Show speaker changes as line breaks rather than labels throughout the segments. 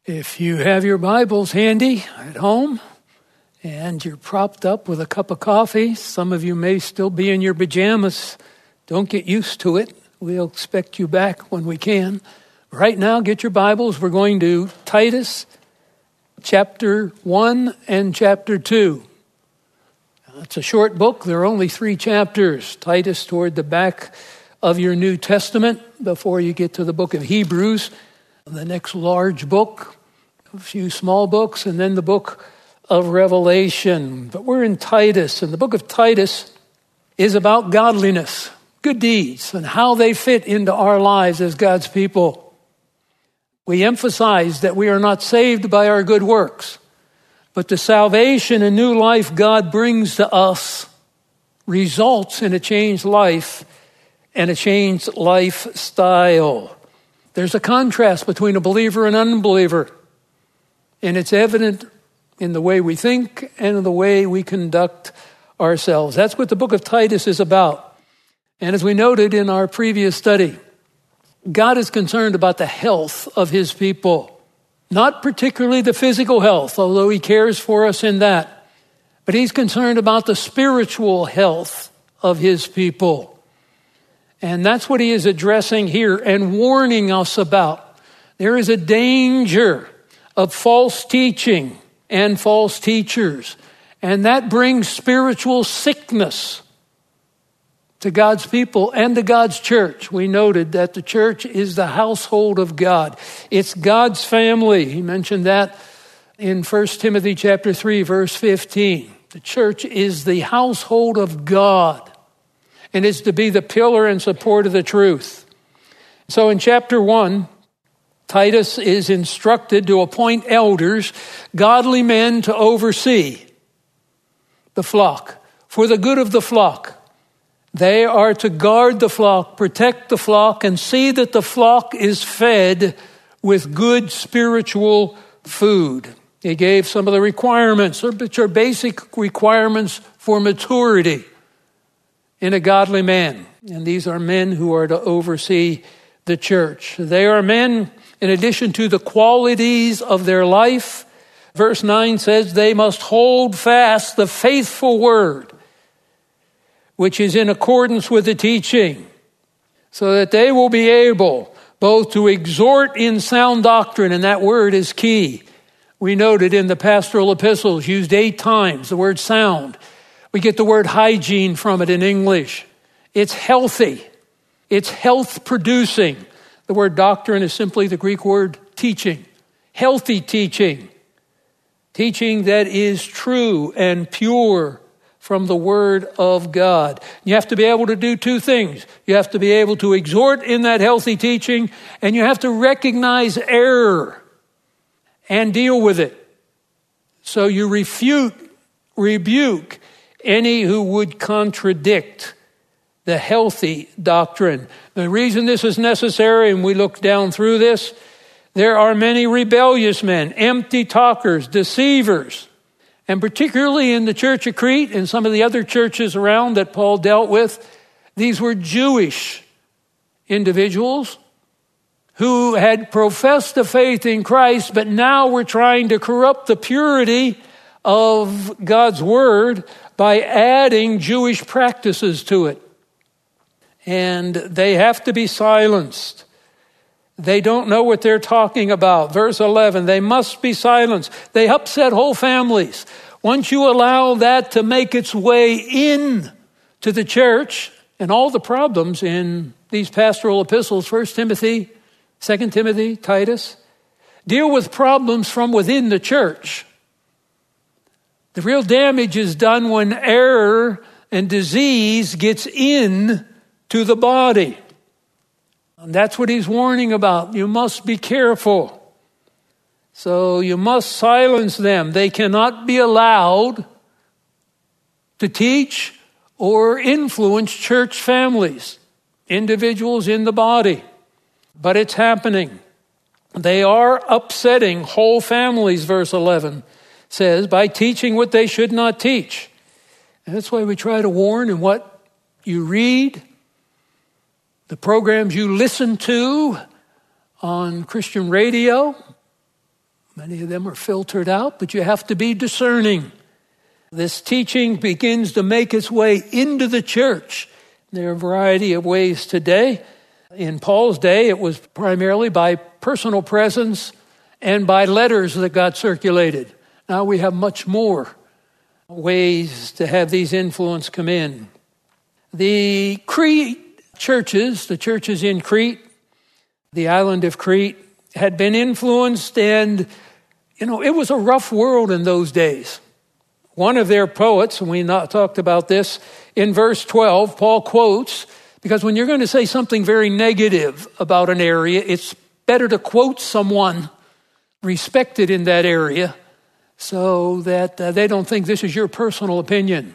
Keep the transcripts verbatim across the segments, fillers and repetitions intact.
If you have your Bibles handy at home and you're propped up with a cup of coffee, some of you may still be in your pajamas. Don't get used to it. We'll expect you back when we can. Right now, get your Bibles. We're going to Titus chapter one and chapter two. It's a short book. There are only three chapters. Titus toward the back of your New Testament before you get to the book of Hebrews. The next large book, a few small books, and then the book of Revelation. But we're in Titus, and the book of Titus is about godliness, good deeds, and how they fit into our lives as God's people. We emphasize that we are not saved by our good works, but the salvation and new life God brings to us results in a changed life and a changed lifestyle. There's a contrast between a believer and an unbeliever, and it's evident in the way we think and in the way we conduct ourselves. That's what the book of Titus is about. And as we noted in our previous study, God is concerned about the health of his people, not particularly the physical health, although he cares for us in that, but he's concerned about the spiritual health of his people. And that's what he is addressing here and warning us about. There is a danger of false teaching and false teachers, and that brings spiritual sickness to God's people and to God's church. We noted that the church is the household of God. It's God's family. He mentioned that in First Timothy chapter three, verse fifteen. The church is the household of God, and is to be the pillar and support of the truth. So in chapter one, Titus is instructed to appoint elders, godly men to oversee the flock, for the good of the flock. They are to guard the flock, protect the flock, and see that the flock is fed with good spiritual food. He gave some of the requirements, which are basic requirements for maturity in a godly man. And these are men who are to oversee the church. They are men, in addition to the qualities of their life, verse nine says, they must hold fast the faithful word, which is in accordance with the teaching, so that they will be able both to exhort in sound doctrine, and that word is key. We noted in the pastoral epistles, used eight times, the word sound. We get the word hygiene from it in English. It's healthy. It's health producing. The word doctrine is simply the Greek word teaching. Healthy teaching. Teaching that is true and pure from the word of God. You have to be able to do two things. You have to be able to exhort in that healthy teaching, and you have to recognize error and deal with it. So you refute, rebuke any who would contradict the healthy doctrine. The reason this is necessary, and we look down through this, there are many rebellious men, empty talkers, deceivers, and particularly in the church of Crete and some of the other churches around that Paul dealt with, these were Jewish individuals who had professed the faith in Christ, but now were trying to corrupt the purity of God's word by adding Jewish practices to it. And they have to be silenced. They don't know what they're talking about. Verse eleven, they must be silenced. They upset whole families. Once you allow that to make its way in to the church, and all the problems in these pastoral epistles, First Timothy, Second Timothy, Titus, deal with problems from within the church. The real damage is done when error and disease gets in to the body. And that's what he's warning about. You must be careful. So you must silence them. They cannot be allowed to teach or influence church families, individuals in the body. But it's happening. They are upsetting whole families, verse eleven says, by teaching what they should not teach. And that's why we try to warn in what you read, the programs you listen to on Christian radio, Many of them are filtered out, but you have to be discerning. This teaching begins to make its way into the church. There are a variety of ways today. In Paul's day, it was primarily by personal presence and by letters that got circulated. Now we have much more ways to have these influence come in. The Crete churches, the churches in Crete, the island of Crete, had been influenced, and, you know, it was a rough world in those days. One of their poets, and we not talked about this, in verse twelve, Paul quotes, because when you're going to say something very negative about an area, it's better to quote someone respected in that area so that uh, they don't think this is your personal opinion.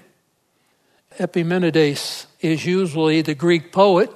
Epimenides is usually the Greek poet.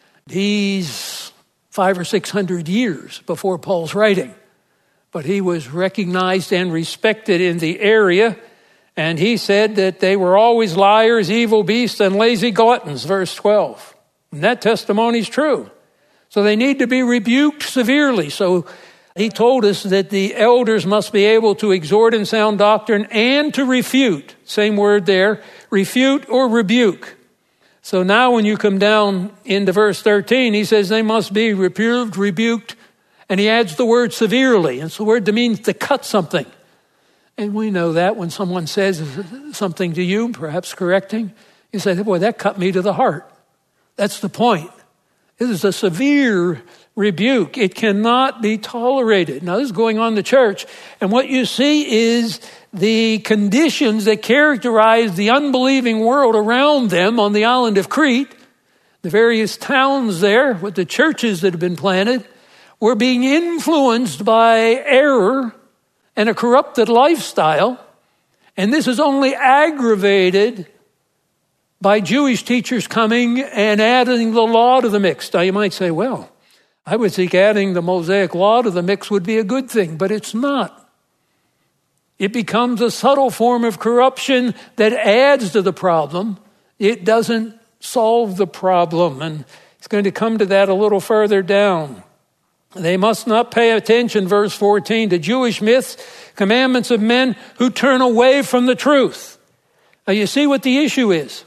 He's five or six hundred years before Paul's writing, but he was recognized and respected in the area. And he said that they were always liars, evil beasts, and lazy gluttons, verse twelve. And that testimony is true. So they need to be rebuked severely. So he told us that the elders must be able to exhort in sound doctrine and to refute. Same word there, refute or rebuke. So now when you come down into verse thirteen, he says they must be reproved, rebuked, and he adds the word severely. It's the word that means to cut something. And we know that when someone says something to you, perhaps correcting, you say, boy, that cut me to the heart. That's the point. This is a severe rebuke. It cannot be tolerated. Now, this is going on in the church. And what you see is the conditions that characterize the unbelieving world around them on the island of Crete. The various towns there with the churches that have been planted were being influenced by error and a corrupted lifestyle. And this is only aggravated by Jewish teachers coming and adding the law to the mix. Now you might say, well, I would think adding the Mosaic law to the mix would be a good thing, but it's not. It becomes a subtle form of corruption that adds to the problem. It doesn't solve the problem. And it's going to come to that a little further down. They must not pay attention, verse fourteen, to Jewish myths, commandments of men who turn away from the truth. Now you see what the issue is.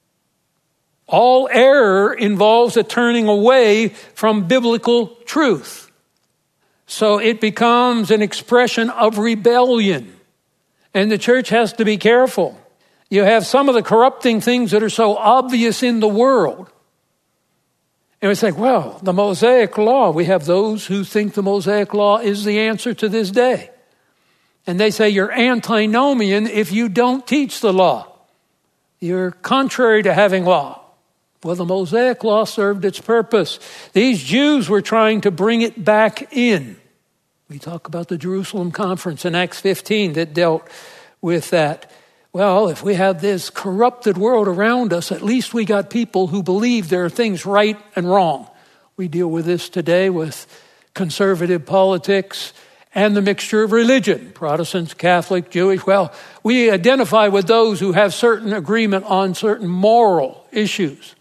All error involves a turning away from biblical truth. So it becomes an expression of rebellion. And the church has to be careful. You have some of the corrupting things that are so obvious in the world. And we think, well, the Mosaic law, we have those who think the Mosaic law is the answer to this day. And they say you're antinomian if you don't teach the law. You're contrary to having law. Well, the Mosaic law served its purpose. These Jews were trying to bring it back in. We talk about the Jerusalem conference in Acts fifteen that dealt with that. Well, if we have this corrupted world around us, at least we got people who believe there are things right and wrong. We deal with this today with conservative politics and the mixture of religion, Protestants, Catholic, Jewish. Well, we identify with those who have certain agreement on certain moral issues.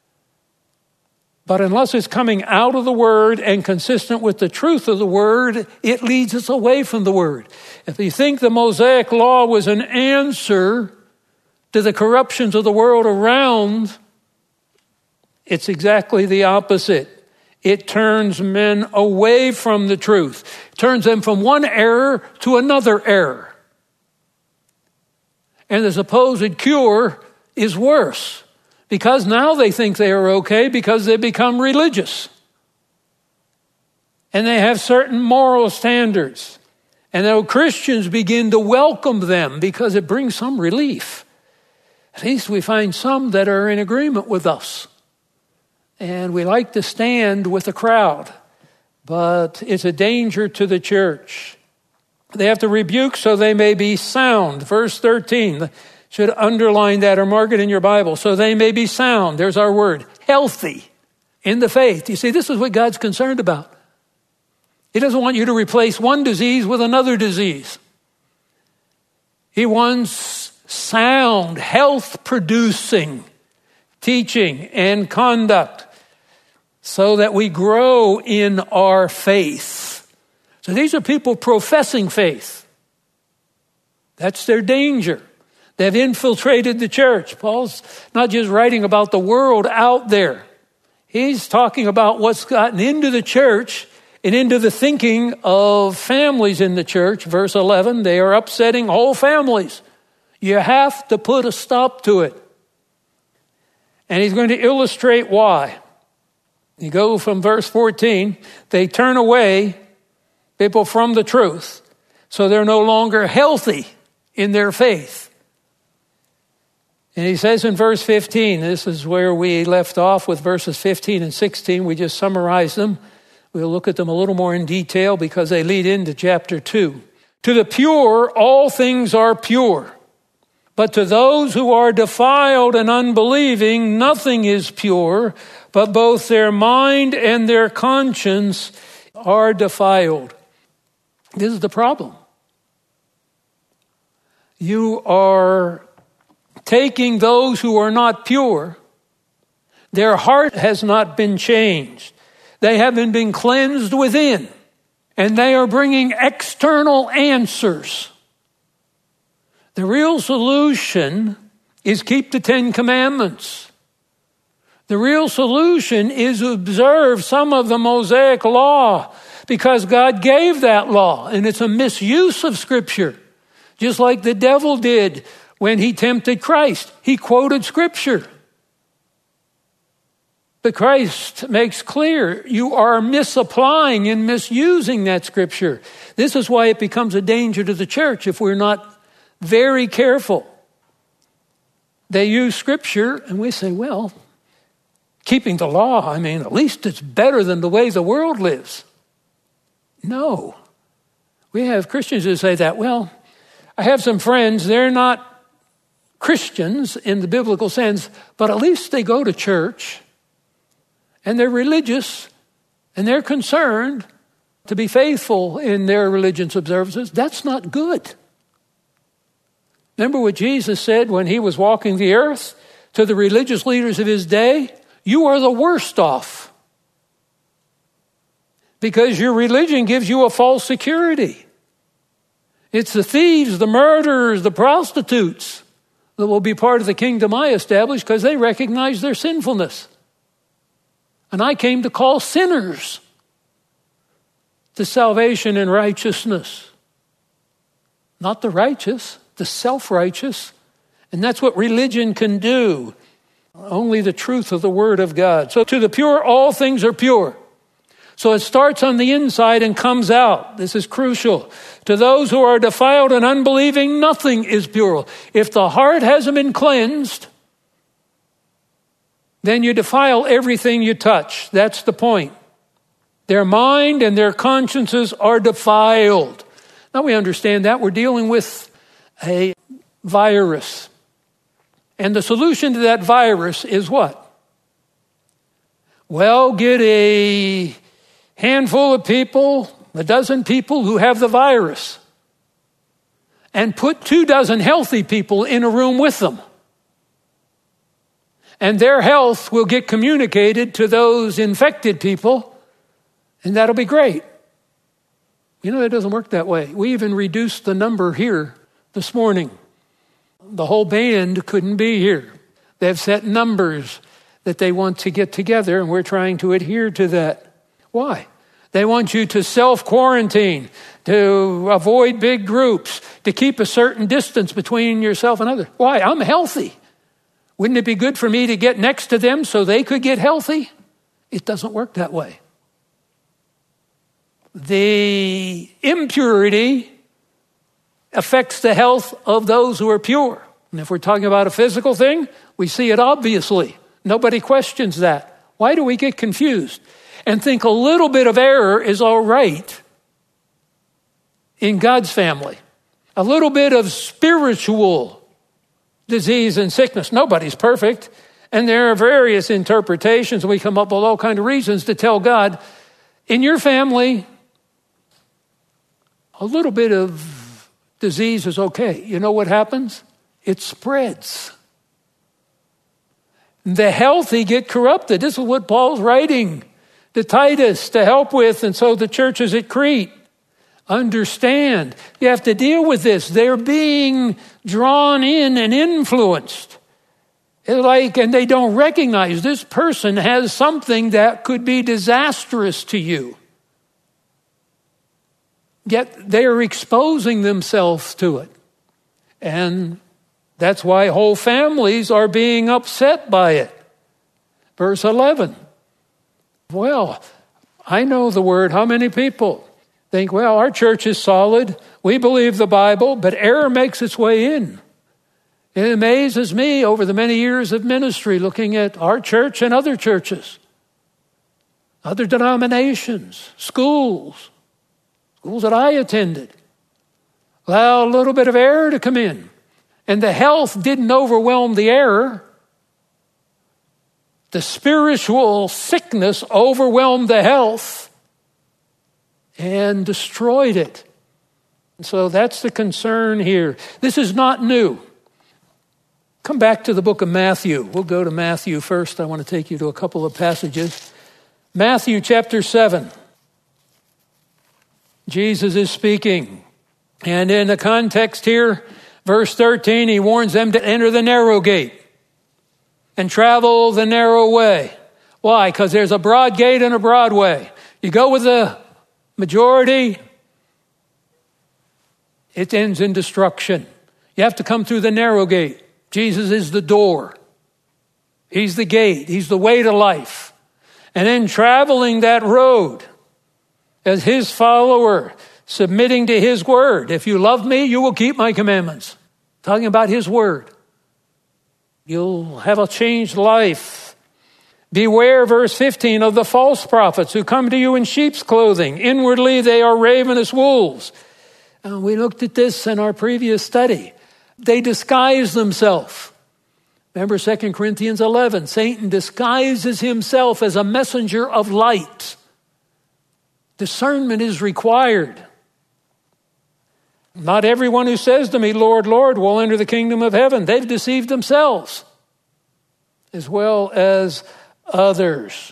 But unless it's coming out of the Word and consistent with the truth of the Word, it leads us away from the Word. If you think the Mosaic law was an answer to the corruptions of the world around, it's exactly the opposite. It turns men away from the truth. It turns them from one error to another error. And the supposed cure is worse. Because now they think they are okay because they become religious. And they have certain moral standards. And though Christians begin to welcome them because it brings some relief, at least we find some that are in agreement with us. And we like to stand with the crowd. But it's a danger to the church. They have to rebuke so they may be sound. Verse thirteen. Should underline that or mark it in your Bible. So they may be sound. There's our word. Healthy in the faith. You see, this is what God's concerned about. He doesn't want you to replace one disease with another disease. He wants sound, health-producing teaching and conduct so that we grow in our faith. So these are people professing faith. That's their danger. They've infiltrated the church. Paul's not just writing about the world out there. He's talking about what's gotten into the church and into the thinking of families in the church. Verse eleven, they are upsetting whole families. You have to put a stop to it. And he's going to illustrate why. You go from verse fourteen, they turn away people from the truth, so they're no longer healthy in their faith. And he says in verse fifteen, this is where we left off with verses fifteen and sixteen. We just summarized them. We'll look at them a little more in detail because they lead into chapter two. To the pure, all things are pure. But to those who are defiled and unbelieving, nothing is pure, but both their mind and their conscience are defiled. This is the problem. You are taking those who are not pure. Their heart has not been changed. They haven't been cleansed within. And they are bringing external answers. The real solution is keep the Ten Commandments. The real solution is observe some of the Mosaic law because God gave that law, and it's a misuse of Scripture. Just like the devil did when he tempted Christ. He quoted Scripture. But Christ makes clear you are misapplying and misusing that Scripture. This is why it becomes a danger to the church if we're not very careful. They use Scripture and we say, well, keeping the law, I mean, at least it's better than the way the world lives. No. We have Christians who say that, well, I have some friends, they're not Christians in the biblical sense, but at least they go to church and they're religious and they're concerned to be faithful in their religious observances. That's not good. Remember what Jesus said when he was walking the earth to the religious leaders of his day? You are the worst off because your religion gives you a false security. It's the thieves, the murderers, the prostitutes that will be part of the kingdom I established because they recognize their sinfulness. And I came to call sinners to salvation and righteousness. Not the righteous, the self-righteous. And that's what religion can do. Only the truth of the Word of God. So to the pure, all things are pure. So it starts on the inside and comes out. This is crucial. To those who are defiled and unbelieving, nothing is pure. If the heart hasn't been cleansed, then you defile everything you touch. That's the point. Their mind and their consciences are defiled. Now we understand that. We're dealing with a virus. And the solution to that virus is what? Well, get a handful of people, a dozen people who have the virus, and put two dozen healthy people in a room with them. And their health will get communicated to those infected people, and that'll be great. You know, it doesn't work that way. We even reduced the number here this morning. The whole band couldn't be here. They've set numbers that they want to get together, and we're trying to adhere to that. Why? They want you to self-quarantine, to avoid big groups, to keep a certain distance between yourself and others. Why? I'm healthy. Wouldn't it be good for me to get next to them so they could get healthy? It doesn't work that way. The impurity affects the health of those who are pure. And if we're talking about a physical thing, we see it obviously. Nobody questions that. Why do we get confused and think a little bit of error is all right in God's family? A little bit of spiritual disease and sickness. Nobody's perfect. And there are various interpretations. We come up with all kinds of reasons to tell God, in your family, a little bit of disease is okay. You know what happens? It spreads. The healthy get corrupted. This is what Paul's writing to Titus to help with, and so the churches at Crete. understand. You have to deal with this. They're being drawn in and influenced. It's like, and they don't recognize this person has something that could be disastrous to you. Yet they're exposing themselves to it. And that's why whole families are being upset by it. Verse eleven. Well, I know the word. How many people think, well, our church is solid. We believe the Bible, but error makes its way in. It amazes me over the many years of ministry looking at our church and other churches, other denominations, schools, schools that I attended. Allow a little bit of error to come in. And the health didn't overwhelm the error. The spiritual sickness overwhelmed the health and destroyed it. And so that's the concern here. This is not new. Come back to the book of Matthew. We'll go to Matthew first. I want to take you to a couple of passages. Matthew chapter seven. Jesus is speaking. And in the context here, verse thirteen, he warns them to enter the narrow gate and travel the narrow way. Why? Because there's a broad gate and a broad way. You go with the majority, it ends in destruction. You have to come through the narrow gate. Jesus is the door. He's the gate. He's the way to life. And in traveling that road, as his follower, submitting to his word, if you love me, you will keep my commandments. Talking about his word. You'll have a changed life. Beware, verse fifteen, of the false prophets who come to you in sheep's clothing. Inwardly, they are ravenous wolves. And we looked at this in our previous study. They disguise themselves. Remember Second Corinthians eleven. Satan disguises himself as a messenger of light. Discernment is required. Not everyone who says to me, Lord, Lord, will enter the kingdom of heaven. They've deceived themselves as well as others.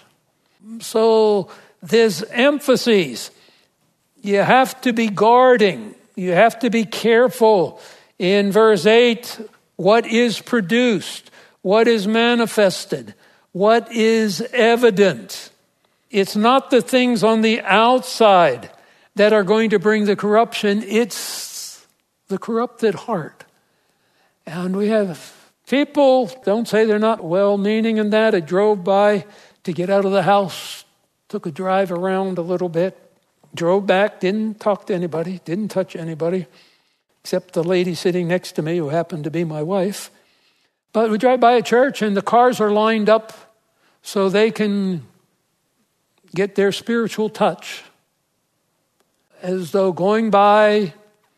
So there's emphases. You have to be guarding. You have to be careful. In verse eight, what is produced? What is manifested? What is evident? It's not the things on the outside that are going to bring the corruption. It's the corrupted heart. And we have people, don't say they're not well-meaning in that. I drove by to get out of the house, took a drive around a little bit, drove back, didn't talk to anybody, didn't touch anybody, except the lady sitting next to me who happened to be my wife. But we drive by a church and the cars are lined up so they can get their spiritual touch, as though going by,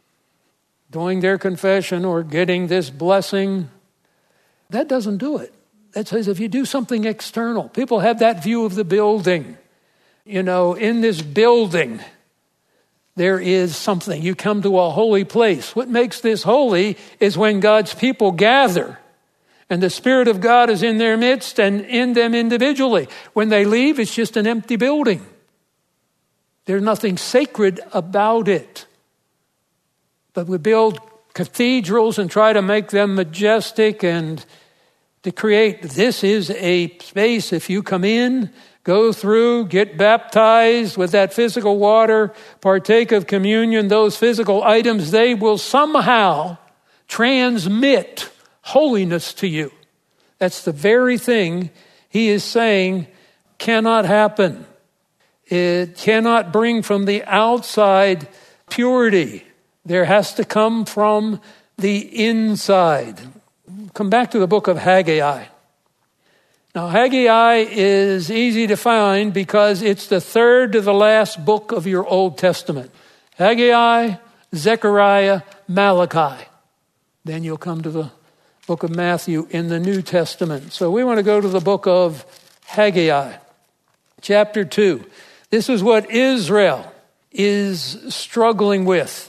doing their confession or getting this blessing. That doesn't do it. That says if you do something external, people have that view of the building. You know, in this building, there is something. You come to a holy place. What makes this holy is when God's people gather and the Spirit of God is in their midst and in them individually. When they leave, it's just an empty building. There's nothing sacred about it. But we build cathedrals and try to make them majestic and to create, this is a space, if you come in, go through, get baptized with that physical water, partake of communion, those physical items, they will somehow transmit holiness to you. That's the very thing he is saying cannot happen. It cannot bring from the outside purity. There has to come from the inside. Come back to the book of Haggai. Now, Haggai is easy to find because it's the third to the last book of your Old Testament. Haggai, Zechariah, Malachi. Then you'll come to the book of Matthew in the New Testament. So we want to go to the book of Haggai, chapter two. This is what Israel is struggling with.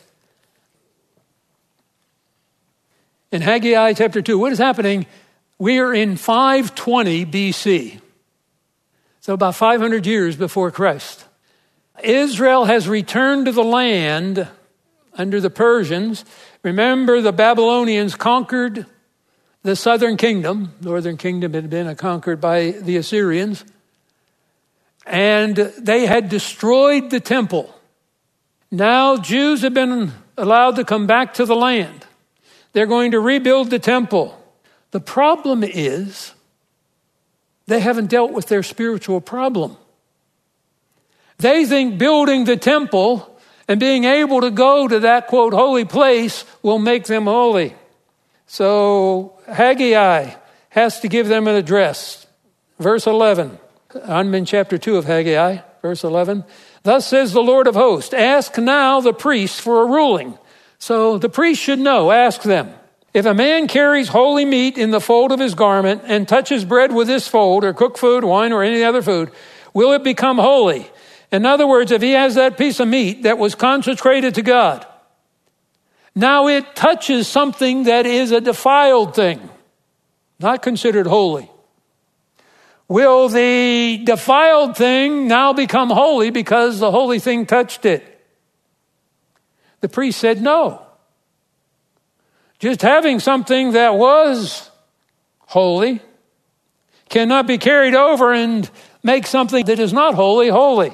In Haggai chapter two, what is happening? We are in five twenty B C. So about five hundred years before Christ. Israel has returned to the land under the Persians. Remember, the Babylonians conquered the southern kingdom. Northern kingdom had been conquered by the Assyrians. And they had destroyed the temple. Now Jews have been allowed to come back to the land. They're going to rebuild the temple. The problem is they haven't dealt with their spiritual problem. They think building the temple and being able to go to that, quote, holy place will make them holy. So Haggai has to give them an address. Verse eleven. I'm in chapter two of Haggai, verse eleven. Thus says the Lord of hosts, ask now the priests for a ruling. So the priests should know, ask them. If a man carries holy meat in the fold of his garment and touches bread with this fold, or cooked food, wine, or any other food, will it become holy? In other words, if he has that piece of meat that was consecrated to God, now it touches something that is a defiled thing, not considered holy. Will the defiled thing now become holy because the holy thing touched it? The priest said no. Just having something that was holy cannot be carried over and make something that is not holy, holy.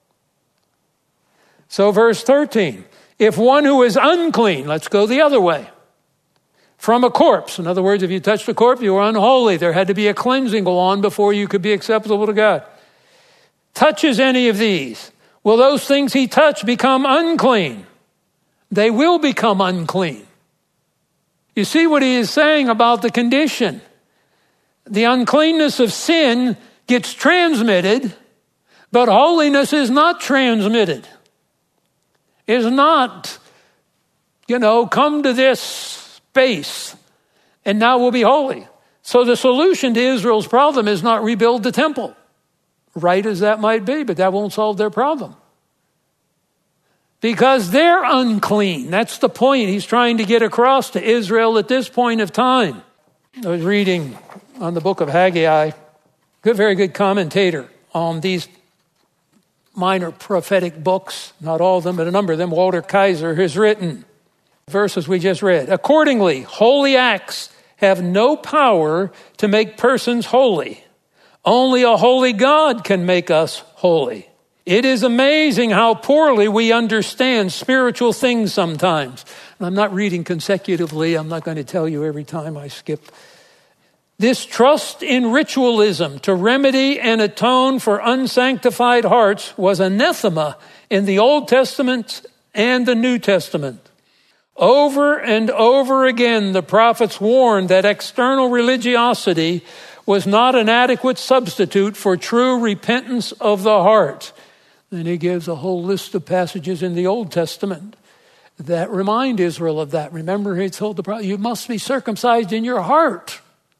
So verse thirteen, if one who is unclean, let's go the other way, from a corpse. In other words, if you touched a corpse, you were unholy. There had to be a cleansing go on before you could be acceptable to God. Touches any of these, will those things he touched become unclean? They will become unclean. You see what he is saying about the condition. The uncleanness of sin gets transmitted, but holiness is not transmitted. Is not, you know, come to this space and now we'll be holy. So the solution to Israel's problem is not rebuild the temple, right as that might be, but that won't solve their problem. Because they're unclean. That's the point he's trying to get across to Israel at this point of time. I was reading on the book of Haggai, a very good commentator on these minor prophetic books, not all of them, but a number of them. Walter Kaiser has written verses we just read. Accordingly, holy acts have no power to make persons holy. Only a holy God can make us holy. It is amazing how poorly we understand spiritual things sometimes. And I'm not reading consecutively. I'm not going to tell you every time I skip. This trust in ritualism to remedy and atone for unsanctified hearts was anathema in the Old Testament and the New Testament. Over and over again, the prophets warned that external religiosity was not an adequate substitute for true repentance of the heart. And he gives a whole list of passages in the Old Testament that remind Israel of that. Remember, he told the prophet, you must be circumcised in your heart.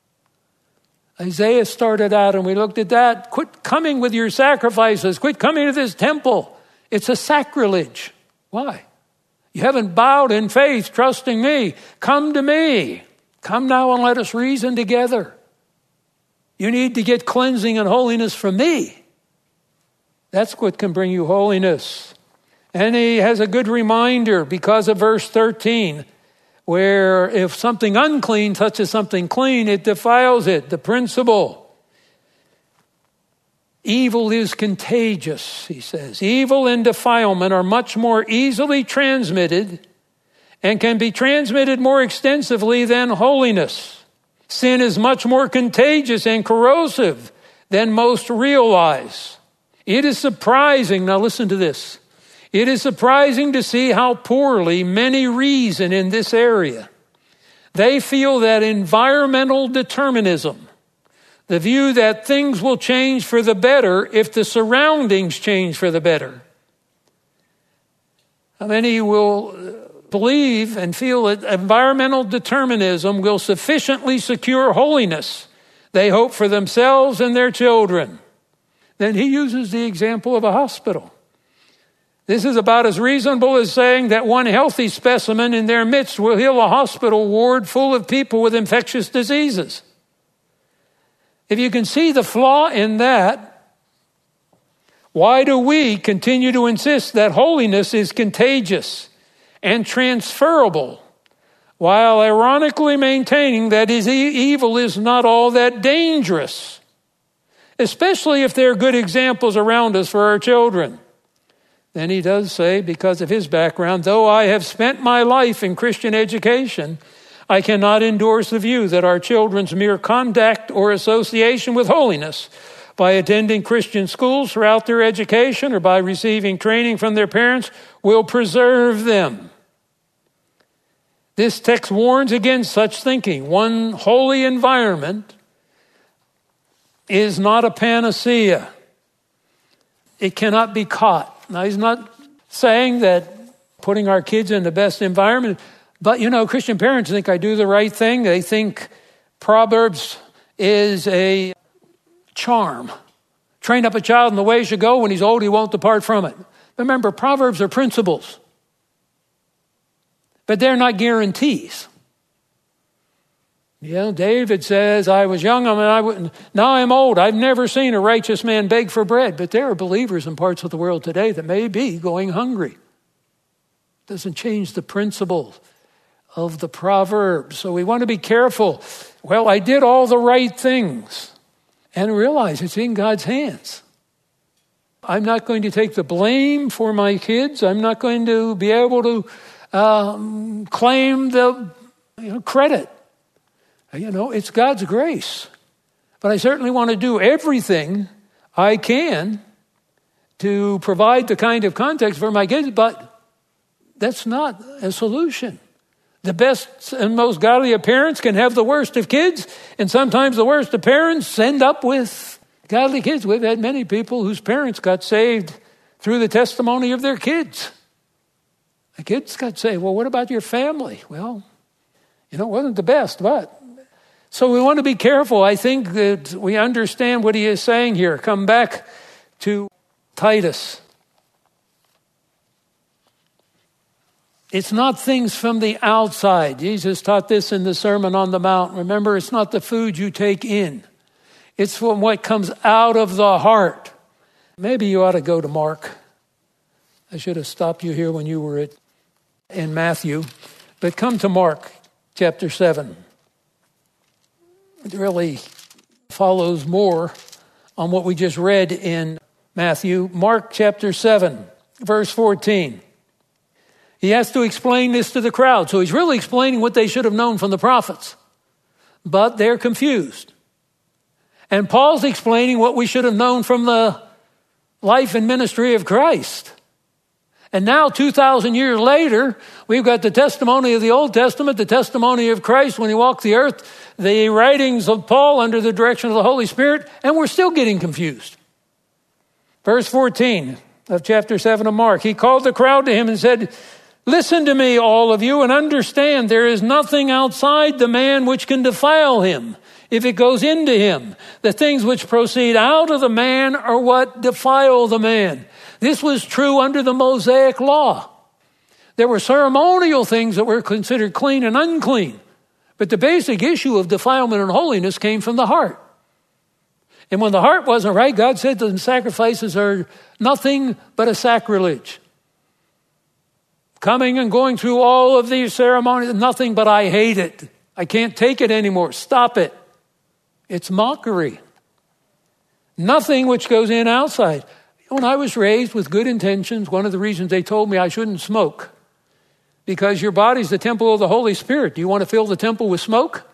Isaiah started out, and we looked at that. Quit coming with your sacrifices. Quit coming to this temple. It's a sacrilege. Why? You haven't bowed in faith, trusting me. Come to me. Come now and let us reason together. You need to get cleansing and holiness from me. That's what can bring you holiness. And he has a good reminder because of verse thirteen, where if something unclean touches something clean, it defiles it. The principle. Evil is contagious, he says. Evil and defilement are much more easily transmitted and can be transmitted more extensively than holiness. Sin is much more contagious and corrosive than most realize. It is surprising, now listen to this. It is surprising to see how poorly many reason in this area. They feel that environmental determinism, the view that things will change for the better if the surroundings change for the better. How many will believe and feel that environmental determinism will sufficiently secure holiness they hope for themselves and their children? Then he uses the example of a hospital. This is about as reasonable as saying that one healthy specimen in their midst will heal a hospital ward full of people with infectious diseases. If you can see the flaw in that, Why do we continue to insist that holiness is contagious and transferable, while ironically maintaining that his e- evil is not all that dangerous, especially if there are good examples around us for our children? Then he does say, because of his background, though I have spent my life in Christian education, I cannot endorse the view that our children's mere contact or association with holiness by attending Christian schools throughout their education or by receiving training from their parents will preserve them. This text warns against such thinking. One holy environment is not a panacea. It cannot be caught. Now, he's not saying that putting our kids in the best environment, but, you know, Christian parents think I do the right thing. They think Proverbs is a charm. Train up a child in the way he should go. When he's old, he won't depart from it. Remember, Proverbs are principles, but they're not guarantees. You know, David says, I was young, I mean, I wouldn't, now I'm old. I've never seen a righteous man beg for bread. But there are believers in parts of the world today that may be going hungry. Doesn't change the principle of the Proverbs. So we want to be careful. Well, I did all the right things. And realize it's in God's hands. I'm not going to take the blame for my kids. I'm not going to be able to um, claim the you know, credit. You know, it's God's grace. But I certainly want to do everything I can to provide the kind of context for my kids, but that's not a solution. The best and most godly of parents can have the worst of kids, and sometimes the worst of parents end up with godly kids. We've had many people whose parents got saved through the testimony of their kids. The kids got saved. Well, what about your family? Well, you know, it wasn't the best, but... So we want to be careful. I think that we understand what he is saying here. Come back to Titus. It's not things from the outside. Jesus taught this in the Sermon on the Mount. Remember, it's not the food you take in. It's from what comes out of the heart. Maybe you ought to go to Mark. I should have stopped you here when you were at, in Matthew. But come to Mark chapter seven. It really follows more on what we just read in Matthew. Mark chapter seven, verse fourteen. He has to explain this to the crowd. So he's really explaining what they should have known from the prophets. But they're confused. And Paul's explaining what we should have known from the life and ministry of Christ. And now, two thousand years later, we've got the testimony of the Old Testament, the testimony of Christ when he walked the earth, the writings of Paul under the direction of the Holy Spirit, and we're still getting confused. Verse fourteen of chapter seven of Mark, he called the crowd to him and said, listen to me, all of you, and understand there is nothing outside the man which can defile him if it goes into him. The things which proceed out of the man are what defile the man. This was true under the Mosaic law. There were ceremonial things that were considered clean and unclean. But the basic issue of defilement and holiness came from the heart. And when the heart wasn't right, God said the sacrifices are nothing but a sacrilege. Coming and going through all of these ceremonies, nothing but I hate it. I can't take it anymore. Stop it. It's mockery. Nothing which goes in outside. When I was raised with good intentions, one of the reasons they told me I shouldn't smoke, because your body's the temple of the Holy Spirit. Do you want to fill the temple with smoke?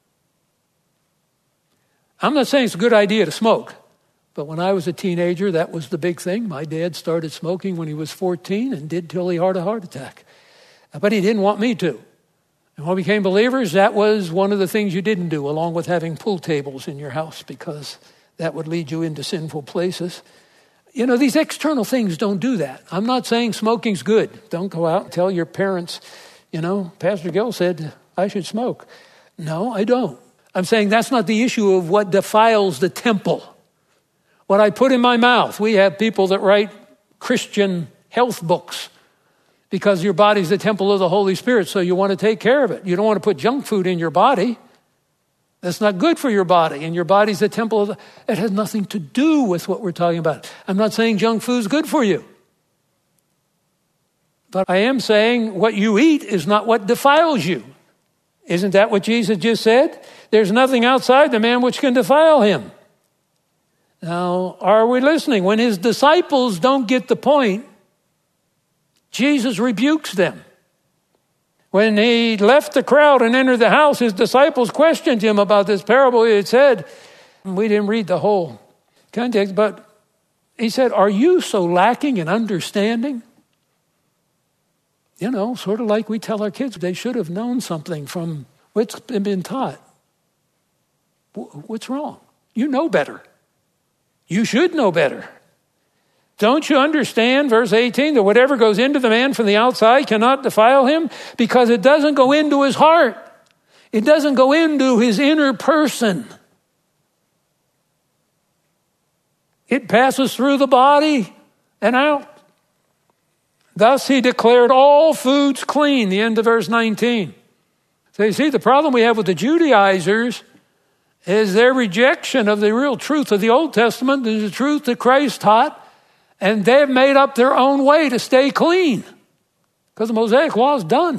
I'm not saying it's a good idea to smoke, but when I was a teenager, that was the big thing. My dad started smoking when he was fourteen and did till he had a heart attack. But he didn't want me to. And when we became believers, that was one of the things you didn't do, along with having pool tables in your house, because that would lead you into sinful places. You know, these external things don't do that. I'm not saying smoking's good. Don't go out and tell your parents, you know, Pastor Gill said I should smoke. No, I don't. I'm saying that's not the issue of what defiles the temple. What I put in my mouth. We have people that write Christian health books because your body's the temple of the Holy Spirit, so you want to take care of it. You don't want to put junk food in your body. That's not good for your body, and your body's a temple of the, it has nothing to do with what we're talking about. I'm not saying junk food's good for you. But I am saying what you eat is not what defiles you. Isn't that what Jesus just said? There's nothing outside the man which can defile him. Now, are we listening? When his disciples don't get the point, Jesus rebukes them. When he left the crowd and entered the house, his disciples questioned him about this parable he had said. We didn't read the whole context, but he said, are you so lacking in understanding? You know, sort of like we tell our kids they should have known something from what's been taught. What's wrong? You know better. You should know better. Don't you understand, verse eighteen, that whatever goes into the man from the outside cannot defile him because it doesn't go into his heart. It doesn't go into his inner person. It passes through the body and out. Thus he declared all foods clean, the end of verse nineteen. So you see, the problem we have with the Judaizers is their rejection of the real truth of the Old Testament and the truth that Christ taught. And they've made up their own way to stay clean because the Mosaic law is done.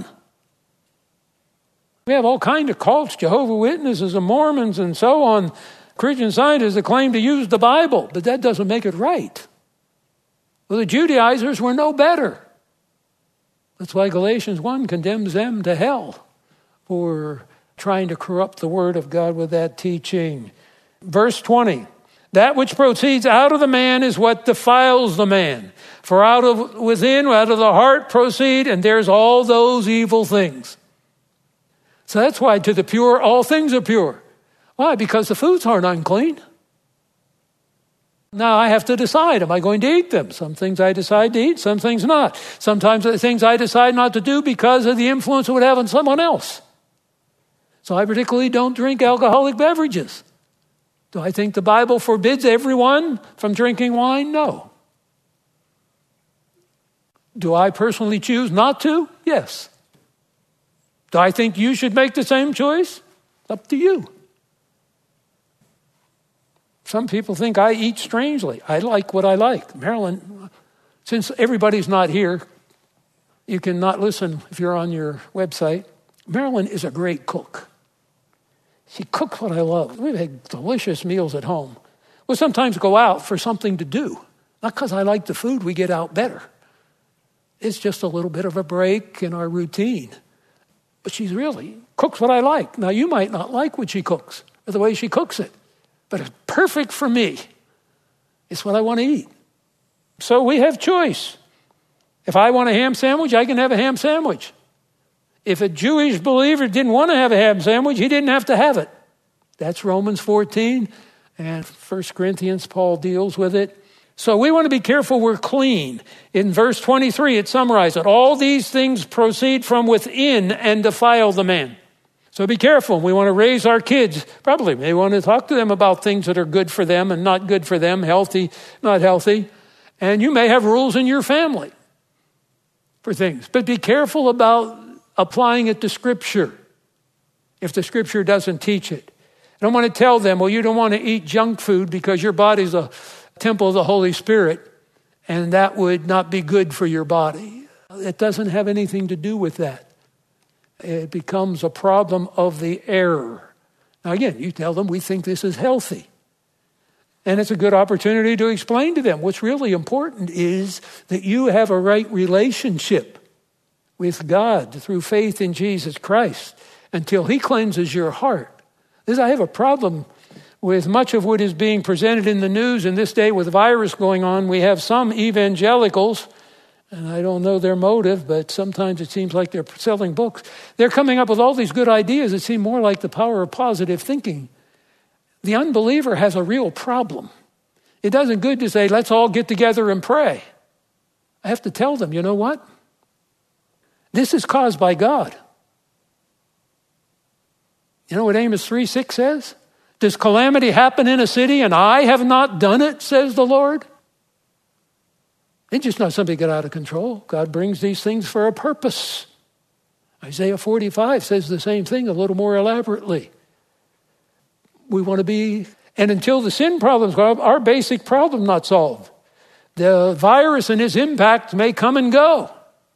We have all kinds of cults, Jehovah's Witnesses and Mormons and so on, Christian Scientists that claim to use the Bible, but that doesn't make it right. Well, the Judaizers were no better. That's why Galatians one condemns them to hell for trying to corrupt the word of God with that teaching. Verse twenty. That which proceeds out of the man is what defiles the man. For out of within, out of the heart proceed, and there's all those evil things. So that's why to the pure, all things are pure. Why? Because the foods aren't unclean. Now I have to decide, am I going to eat them? Some things I decide to eat, some things not. Sometimes the things I decide not to do because of the influence it would have on someone else. So I particularly don't drink alcoholic beverages. Do I think the Bible forbids everyone from drinking wine? No. Do I personally choose not to? Yes. Do I think you should make the same choice? Up to you. Some people think I eat strangely. I like what I like. Marilyn, since everybody's not here, you can not listen if you're on your website. Marilyn is a great cook. She cooks what I love. We've had delicious meals at home. We'll sometimes go out for something to do. Not because I like the food, we get out better. It's just a little bit of a break in our routine. But she's really cooks what I like. Now, you might not like what she cooks or the way she cooks it, but it's perfect for me. It's what I want to eat. So we have choice. If I want a ham sandwich, I can have a ham sandwich. If a Jewish believer didn't want to have a ham sandwich, he didn't have to have it. That's Romans fourteen, and First Corinthians, Paul deals with it. So we want to be careful we're clean. In verse twenty-three, it summarizes it. All these things proceed from within and defile the man. So be careful. We want to raise our kids. Probably we want to talk to them about things that are good for them and not good for them, healthy, not healthy. And you may have rules in your family for things. But be careful about applying it to Scripture if the Scripture doesn't teach it. I don't want to tell them, well, you don't want to eat junk food because your body's a temple of the Holy Spirit, and that would not be good for your body. It doesn't have anything to do with that. It becomes a problem of the error. Now, again, you tell them we think this is healthy. And it's a good opportunity to explain to them what's really important is that you have a right relationship with God through faith in Jesus Christ until he cleanses your heart. This, I have a problem with much of what is being presented in the news in this day with the virus going on. We have some evangelicals, and I don't know their motive, but sometimes it seems like they're selling books. They're coming up with all these good ideas that seem more like the power of positive thinking. The unbeliever has a real problem. It doesn't good to say, let's all get together and pray. I have to tell them, you know what? This is caused by God. You know what Amos three six says? Does calamity happen in a city and I have not done it, says the Lord? It's just not something that got out of control. God brings these things for a purpose. Isaiah forty-five says the same thing a little more elaborately. we want to be. And until the sin problem's gone, our basic problem not solved. The virus and its impact may come and go.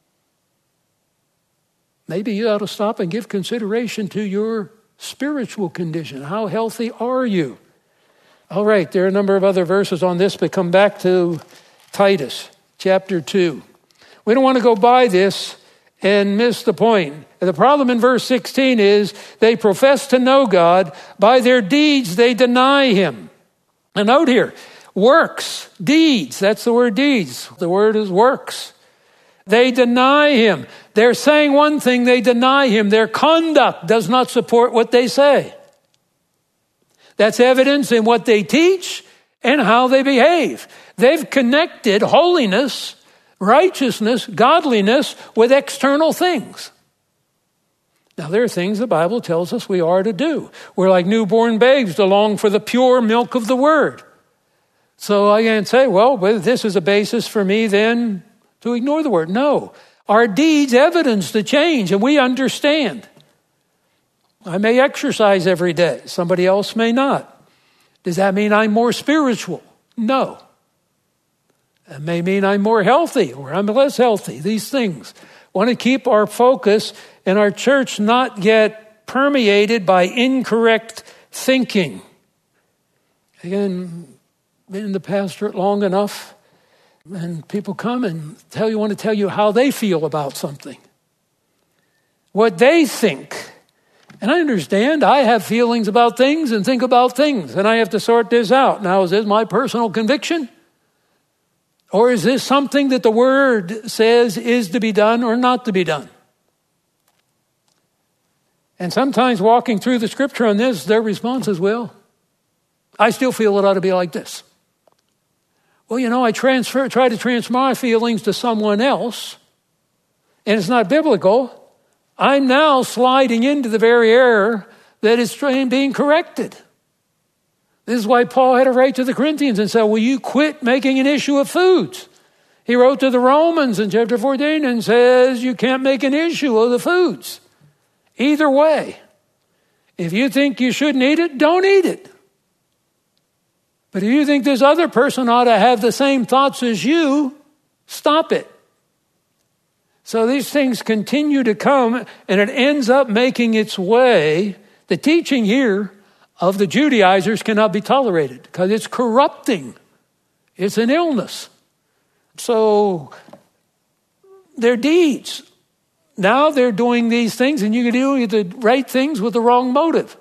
Maybe you ought to stop and give consideration to your spiritual condition. How healthy are you? All right, there are a number of other verses on this, but come back to Titus chapter two. We don't want to go by this and miss the point. The problem in verse sixteen is they profess to know God. By their deeds, they deny him. And note here, works, deeds. That's the word deeds. The word is works. They deny him. They're saying one thing, they deny him. Their conduct does not support what they say. That's evidence in what they teach and how they behave. They've connected holiness, righteousness, godliness with external things. Now, there are things the Bible tells us we are to do. We're like newborn babes to long for the pure milk of the word. So I can't say, well, this is a basis for me then to ignore the word. No, our deeds evidence the change, and we understand. I may exercise every day. Somebody else may not. Does that mean I'm more spiritual? No. It may mean I'm more healthy or I'm less healthy. These things. Want to keep our focus and our church not get permeated by incorrect thinking. Again, been in the pastorate long enough, and people come and tell you, want to tell you how they feel about something, what they think. And I understand I have feelings about things and think about things, and I have to sort this out. Now, is this my personal conviction? Or is this something that the word says is to be done or not to be done? And sometimes walking through the scripture on this, their response is, well, I still feel it ought to be like this. Well, you know, I transfer, try to transfer my feelings to someone else, and it's not biblical. I'm now sliding into the very error that is being corrected. This is why Paul had to write to the Corinthians and say, will you quit making an issue of foods? He wrote to the Romans in chapter fourteen and says, you can't make an issue of the foods. Either way, if you think you shouldn't eat it, don't eat it. But if you think this other person ought to have the same thoughts as you, stop it. So these things continue to come, and it ends up making its way. The teaching here of the Judaizers cannot be tolerated because it's corrupting. It's an illness. So their deeds, now they're doing these things, and you can do the right things with the wrong motive.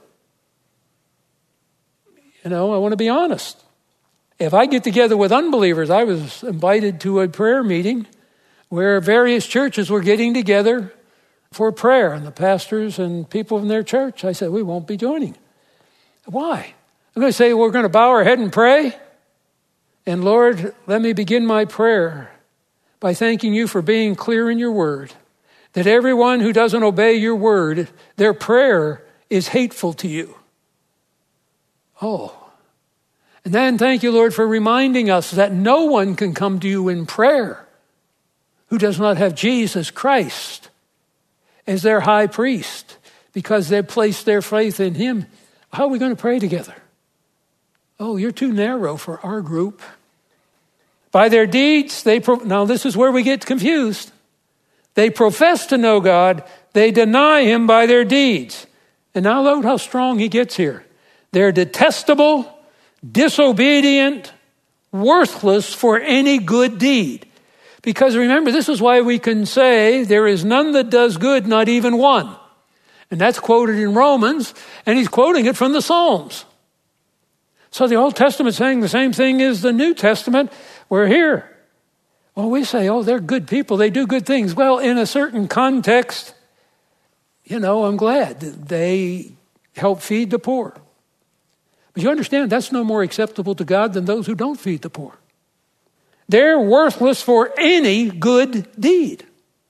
You know, I want to be honest. If I get together with unbelievers, I was invited to a prayer meeting where various churches were getting together for prayer, and the pastors and people from their church, I said, we won't be joining. Why? I'm going to say we're going to bow our head and pray. And Lord, let me begin my prayer by thanking you for being clear in your word, that everyone who doesn't obey your word, their prayer is hateful to you. Oh. And then thank you, Lord, for reminding us that no one can come to you in prayer who does not have Jesus Christ as their high priest, because they've placed their faith in him. How are we going to pray together? Oh, you're too narrow for our group. By their deeds, they pro- now this is where we get confused. They profess to know God. They deny him by their deeds. And now note how strong he gets here. They're detestable, disobedient, worthless for any good deed. Because remember, this is why we can say there is none that does good, not even one. And that's quoted in Romans, and he's quoting it from the Psalms. So the Old Testament saying the same thing as the New Testament. We're here. Well, we say, oh, they're good people. They do good things. Well, in a certain context, you know, I'm glad that they help feed the poor. But you understand, that's no more acceptable to God than those who don't feed the poor. They're worthless for any good deed.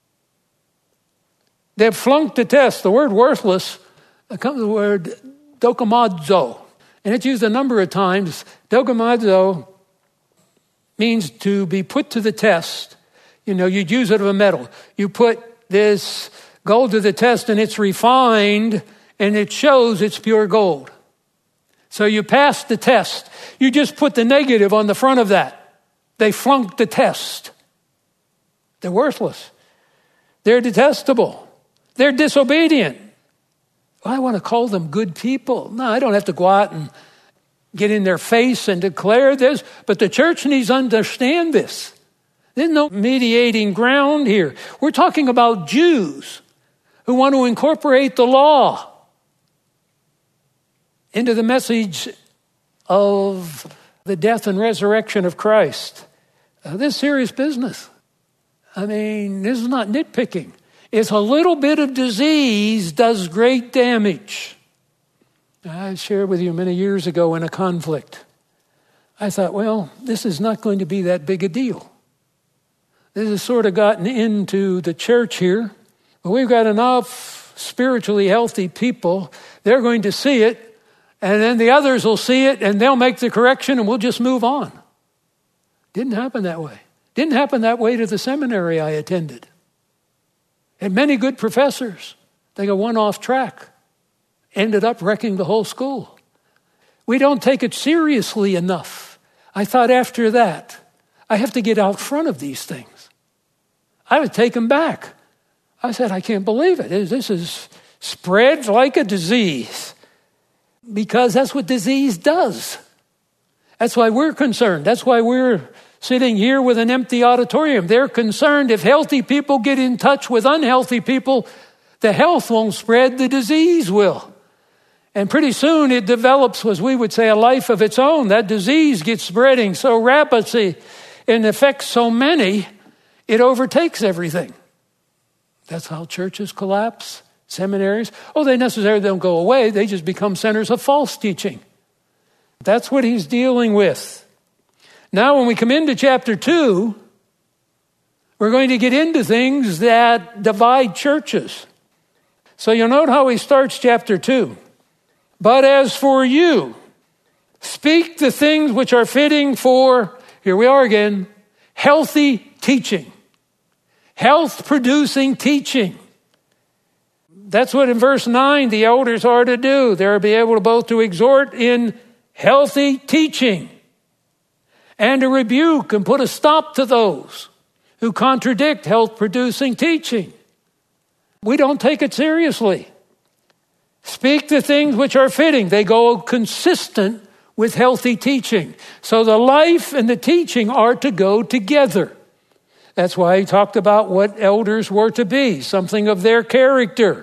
They've flunked the test. The word worthless comes from the word dokimazo. And it's used a number of times. Dokimazo means to be put to the test. You know, you'd use it of a metal. You put this gold to the test and it's refined and it shows it's pure gold. So you passed the test. You just put the negative on the front of that. They flunked the test. They're worthless. They're detestable. They're disobedient. I want to call them good people. No, I don't have to go out and get in their face and declare this, but the church needs to understand this. There's no mediating ground here. We're talking about Jews who want to incorporate the law into the message of the death and resurrection of Christ. Uh, this is serious business. I mean, this is not nitpicking. It's a little bit of disease does great damage. I shared with you many years ago in a conflict. I thought, well, this is not going to be that big a deal. This has sort of gotten into the church here. But we've got enough spiritually healthy people. They're going to see it, and then the others will see it, and they'll make the correction, and we'll just move on. Didn't happen that way. Didn't happen that way to the seminary I attended. Had many good professors. They got one off track. Ended up wrecking the whole school. We don't take it seriously enough. I thought after that, I have to get out front of these things. I would take them back. I said, I can't believe it. This is spread like a disease. Because that's what disease does. That's why we're concerned. That's why we're sitting here with an empty auditorium. They're concerned if healthy people get in touch with unhealthy people, the health won't spread, the disease will. And pretty soon it develops, as we would say, a life of its own. That disease gets spreading so rapidly and affects so many, it overtakes everything. That's how churches collapse, seminaries. Oh, they necessarily don't go away. They just become centers of false teaching. That's what he's dealing with. Now, when we come into chapter two, we're going to get into things that divide churches. So you'll note how he starts chapter two. But as for you, speak the things which are fitting for, here we are again, healthy teaching. Health-producing teaching. That's what in verse nine the elders are to do. They're to be able to both to exhort in healthy teaching and to rebuke and put a stop to those who contradict health-producing teaching. We don't take it seriously. Speak the things which are fitting. They go consistent with healthy teaching. So the life and the teaching are to go together. That's why he talked about what elders were to be, something of their character.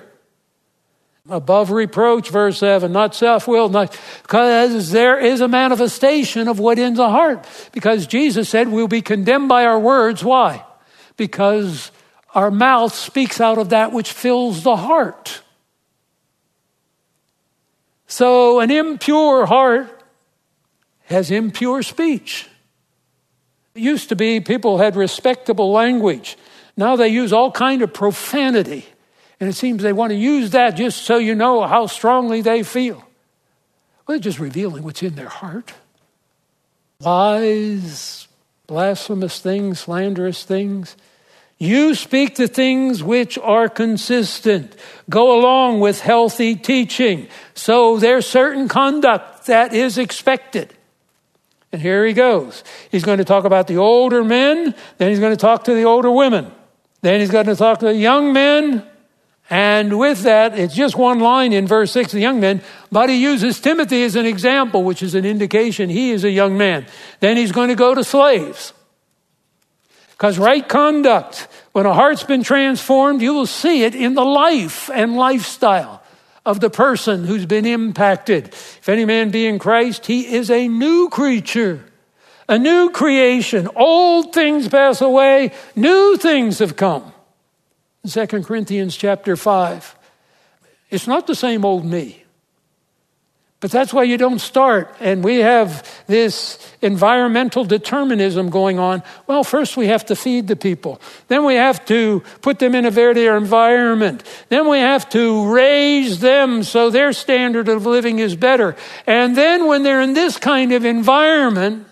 Above reproach, verse seven, not self-willed, not, because there is a manifestation of what in the heart. Because Jesus said we'll be condemned by our words. Why? Because our mouth speaks out of that which fills the heart. So an impure heart has impure speech. It used to be people had respectable language. Now they use all kind of profanity. And it seems they want to use that just so you know how strongly they feel. Well, they're just revealing what's in their heart. Lies, blasphemous things, slanderous things. You speak the things which are consistent. Go along with healthy teaching. So there's certain conduct that is expected. And here he goes. He's going to talk about the older men. Then he's going to talk to the older women. Then he's going to talk to the young men. And with that, it's just one line in verse six, the young men. But he uses Timothy as an example, which is an indication he is a young man. Then he's going to go to slaves. Because right conduct, when a heart's been transformed, you will see it in the life and lifestyle of the person who's been impacted. If any man be in Christ, he is a new creature, a new creation. Old things pass away, new things have come. Second Corinthians chapter five. It's not the same old me. But that's why you don't start. And we have this environmental determinism going on. Well, first we have to feed the people. Then we have to put them in a better environment. Then we have to raise them so their standard of living is better. And then when they're in this kind of environment,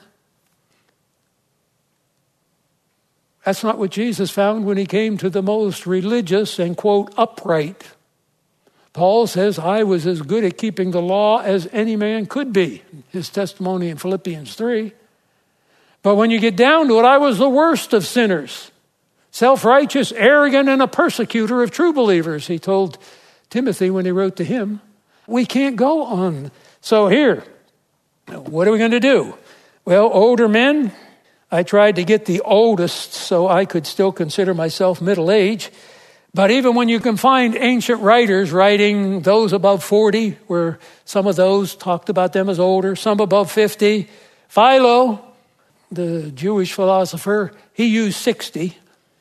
that's not what Jesus found when he came to the most religious and, quote, upright Paul says, I was as good at keeping the law as any man could be. His testimony in Philippians three. But when you get down to it, I was the worst of sinners. Self-righteous, arrogant, and a persecutor of true believers, he told Timothy when he wrote to him. We can't go on. So here, what are we going to do? Well, older men, I tried to get the oldest so I could still consider myself middle-aged. But even when you can find ancient writers writing those above forty, where some of those talked about them as older, some above fifty. Philo, the Jewish philosopher, he used sixty.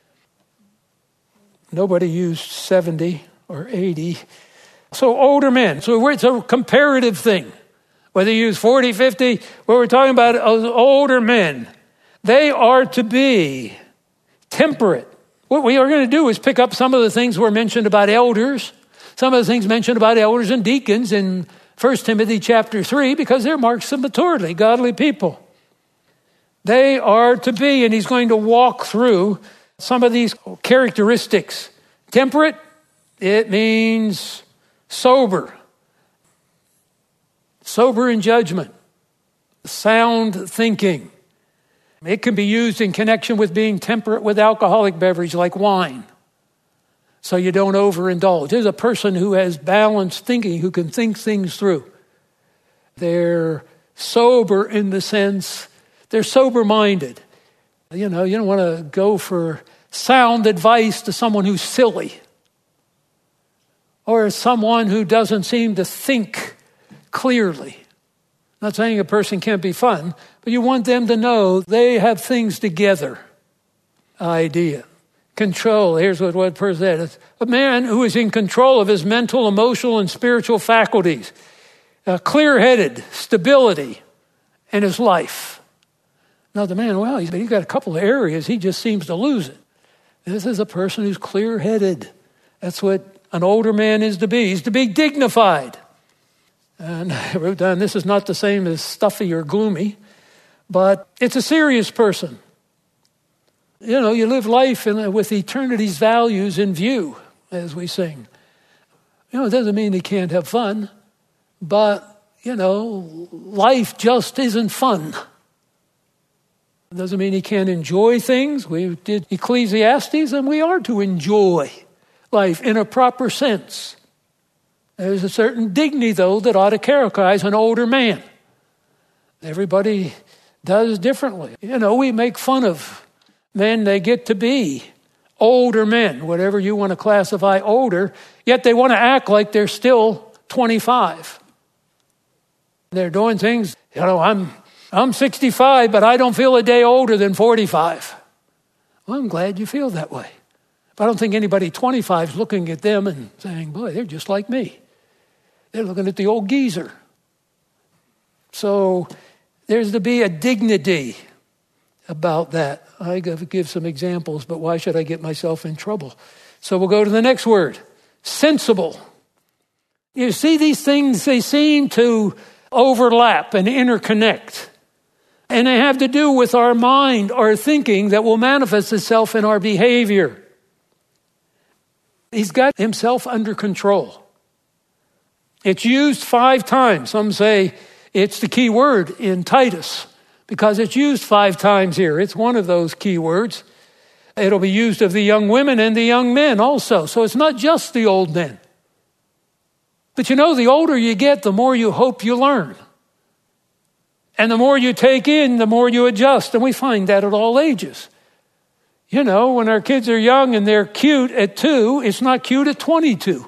Nobody used seventy or eighty. So older men. So it's a comparative thing. Whether you use forty, fifty, what we're talking about is older men. They are to be temperate. What we are going to do is pick up some of the things were mentioned about elders, some of the things mentioned about elders and deacons in First Timothy chapter three, because they're marks of maturity, godly people. They are to be, and he's going to walk through some of these characteristics. Temperate, it means sober. Sober in judgment. Sound thinking. It can be used in connection with being temperate with alcoholic beverage like wine, so you don't overindulge. There's a person who has balanced thinking, who can think things through. They're sober in the sense, they're sober-minded. You know, you don't want to go for sound advice to someone who's silly or someone who doesn't seem to think clearly. Not saying a person can't be fun, but you want them to know they have things together. Idea. Control. Here's what one person said. It's a man who is in control of his mental, emotional, and spiritual faculties. Uh, clear-headed, stability in his life. Now the man, well, he's, he's got a couple of areas. He just seems to lose it. This is a person who's clear-headed. That's what an older man is to be. He's to be dignified. And I wrote down, this is not the same as stuffy or gloomy, but it's a serious person. You know, you live life in, with eternity's values in view, as we sing. You know, it doesn't mean he can't have fun, but, you know, life just isn't fun. It doesn't mean he can't enjoy things. We did Ecclesiastes, and we are to enjoy life in a proper sense. There's a certain dignity, though, that ought to characterize an older man. Everybody does differently. You know, we make fun of men. They get to be older men, whatever you want to classify older, yet they want to act like they're still twenty-five. They're doing things, you know, I'm I'm sixty-five, but I don't feel a day older than forty-five. Well, I'm glad you feel that way. But I don't think anybody twenty-five is looking at them and saying, boy, they're just like me. They're looking at the old geezer. So there's to be a dignity about that. I give some examples, but why should I get myself in trouble? So we'll go to the next word, sensible. You see, these things, they seem to overlap and interconnect. And they have to do with our mind, our thinking that will manifest itself in our behavior. He's got himself under control. It's used five times. Some say it's the key word in Titus because it's used five times here. It's one of those key words. It'll be used of the young women and the young men also. So it's not just the old men. But you know, the older you get, the more you hope you learn. And the more you take in, the more you adjust. And we find that at all ages. You know, when our kids are young and they're cute at two, it's not cute at twenty-two.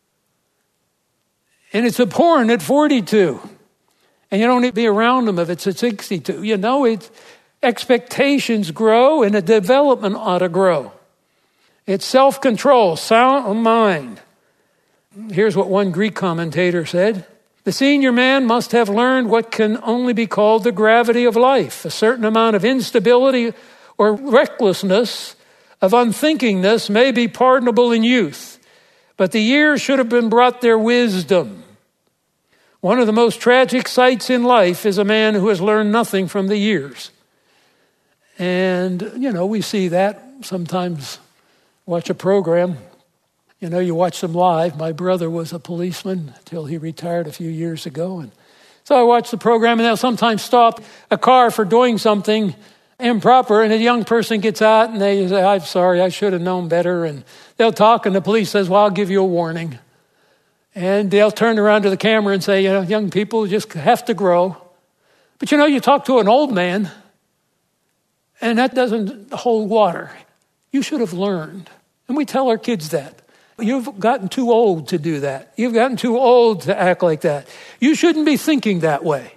And it's abhorrent at forty-two. And you don't need to be around them if it's at sixty-two. You know, it's, expectations grow and a development ought to grow. It's self-control, sound mind. Here's what one Greek commentator said. The senior man must have learned what can only be called the gravity of life, a certain amount of instability or recklessness, of unthinkingness may be pardonable in youth, but the years should have been brought their wisdom. One of the most tragic sights in life is a man who has learned nothing from the years. And, you know, we see that sometimes, watch a program, You know, you watch them live. My brother was a policeman until he retired a few years ago. And so I watch the program, and they'll sometimes stop a car for doing something improper, and a young person gets out, and they say, I'm sorry, I should have known better. And they'll talk, and the police says, well, I'll give you a warning. And they'll turn around to the camera and say, you know, young people just have to grow. But, you know, you talk to an old man, and that doesn't hold water. You should have learned. And we tell our kids that. You've gotten too old to do that. You've gotten too old to act like that. You shouldn't be thinking that way.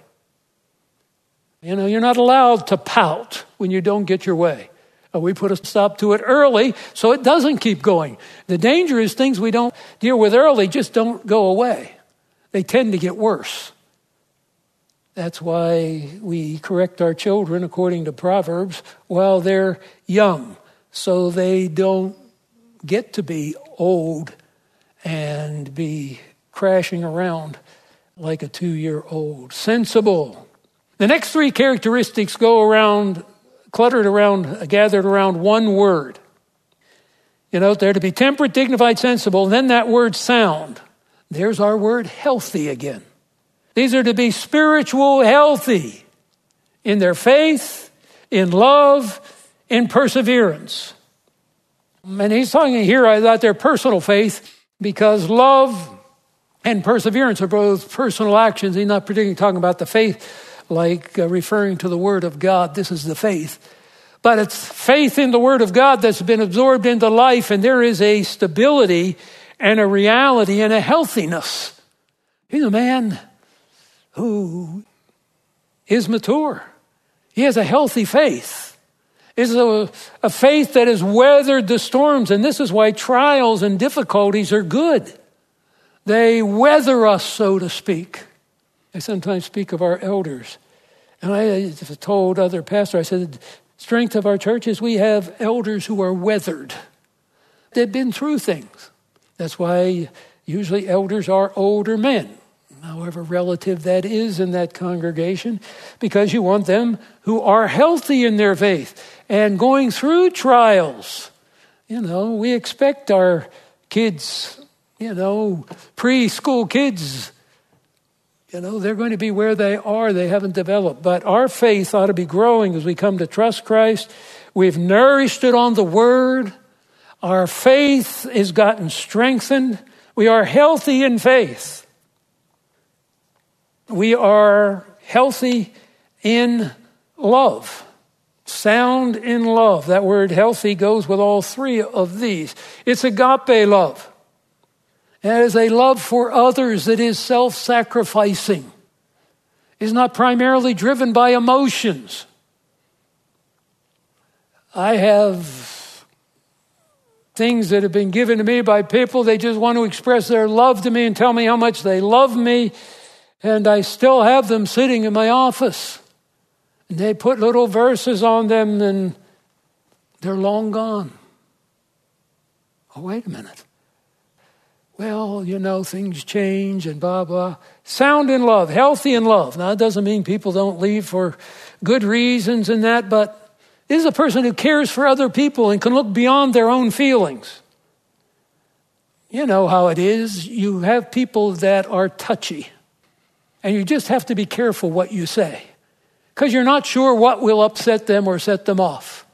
You know, you're not allowed to pout when you don't get your way. We put a stop to it early so it doesn't keep going. The danger is things we don't deal with early just don't go away. They tend to get worse. That's why we correct our children, according to Proverbs, while they're young, so they don't get to be old and be crashing around like a two-year-old. Sensible. The next three characteristics go around, cluttered around, gathered around one word. You know, they're to be temperate, dignified, sensible. And then that word sound. There's our word healthy again. These are to be spiritual healthy in their faith, in love, in perseverance. And he's talking here about their personal faith because love and perseverance are both personal actions. He's not particularly talking about the faith like uh, referring to the Word of God. This is the faith. But it's faith in the Word of God that's been absorbed into life, and there is a stability and a reality and a healthiness. He's a man who is mature. He has a healthy faith. It's a, a faith that has weathered the storms, and this is why trials and difficulties are good. They weather us, so to speak. I sometimes speak of our elders. And I told other pastors, I said, the strength of our church is we have elders who are weathered. They've been through things. That's why usually elders are older men, however relative that is in that congregation, because you want them who are healthy in their faith and going through trials. You know, we expect our kids, you know, preschool kids, you know, they're going to be where they are. They haven't developed. But our faith ought to be growing as we come to trust Christ. We've nourished it on the Word. Our faith has gotten strengthened. We are healthy in faith. We are healthy in love. Sound in love. That word healthy goes with all three of these. It's agape love. That is a love for others that is self-sacrificing. It's not primarily driven by emotions. I have things that have been given to me by people. They just want to express their love to me and tell me how much they love me. And I still have them sitting in my office. And they put little verses on them and they're long gone. Oh, wait a minute. Well, you know, things change and blah, blah. Sound in love, healthy in love. Now, it doesn't mean people don't leave for good reasons and that, but this is a person who cares for other people and can look beyond their own feelings. You know how it is. You have people that are touchy, and you just have to be careful what you say because you're not sure what will upset them or set them off.